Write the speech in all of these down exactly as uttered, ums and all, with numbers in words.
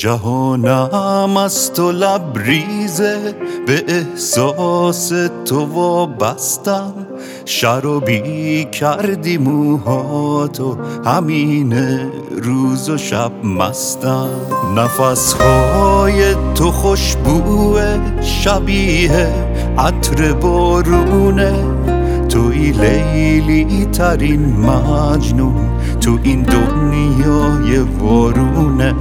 جهانم از تو لبریزه، به احساس تو وابستم. شر و بی کردی موهاتو، همینه روز و شب مستم. نفسهای تو خوشبوه، شبیه عطر بارونه. توی لیلی ترین مجنون تو این دنیای وارونه.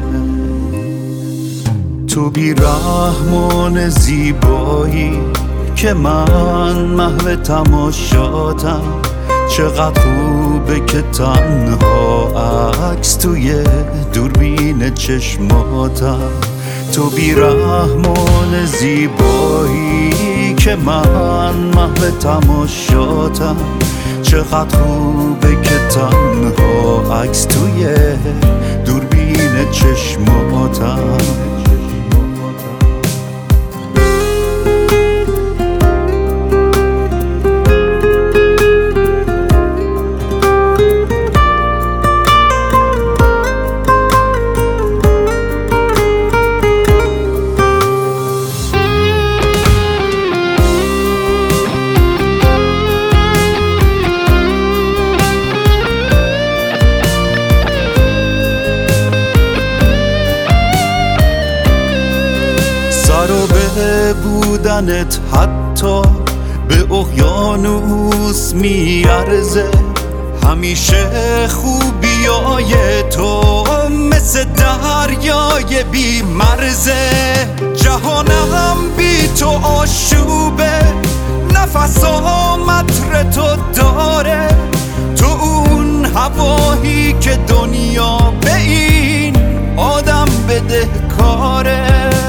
تو بیرحمان زیبایی که من محو تماشاتم. چقدر خوبه که تنها عکس توی دوربین چشماتم. تو بیرحمان زیبایی که من محو تماشاتم. چقدر خوبه که تنها عکس توی دوربین چشماتم. سر و به بودنت حتی به اقیانوس میارزه. همیشه خوبیای تو مثل دریای بی مرزه. جهانم بی تو آشوبه، نفسام عطر تو داره. تو اون هوایی که دنیا به این آدم بده کاره.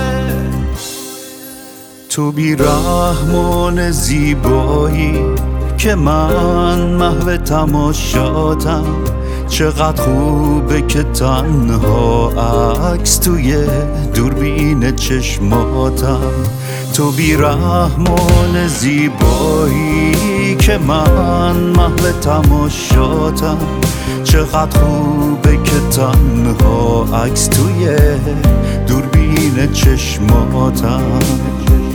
تو بیرحمان زیبایی که من محو تماشاتم. چقدر خوبه که تنها عکس توی دوربین چشماتم. تو بیرحمان زیبایی که من محو تماشاتم. چقدر خوبه که تنها عکس توی دوربین چشماتم.